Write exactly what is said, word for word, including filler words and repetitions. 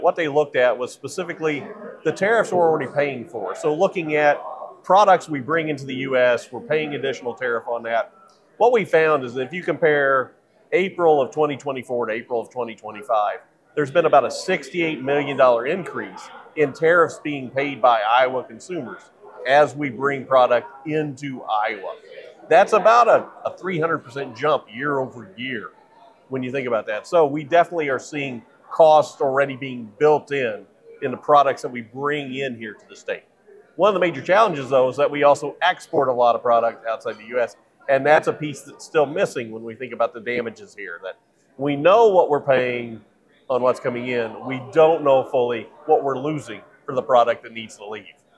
What they looked at was specifically the tariffs we're already paying for. So looking at products we bring into the U S, we're paying additional tariff on that. What we found is that if you compare April of twenty twenty-four to April of twenty twenty-five, there's been about a sixty-eight million dollars increase in tariffs being paid by Iowa consumers as we bring product into Iowa. That's about a, a three hundred percent jump year over year when you think about that. So we definitely are seeing costs already being built in in the products that we bring in here to the state. One of the major challenges, though, is that we also export a lot of product outside the U S, and that's a piece that's still missing when we think about the damages here, that we know what we're paying on what's coming in. We don't know fully what we're losing for the product that needs to leave.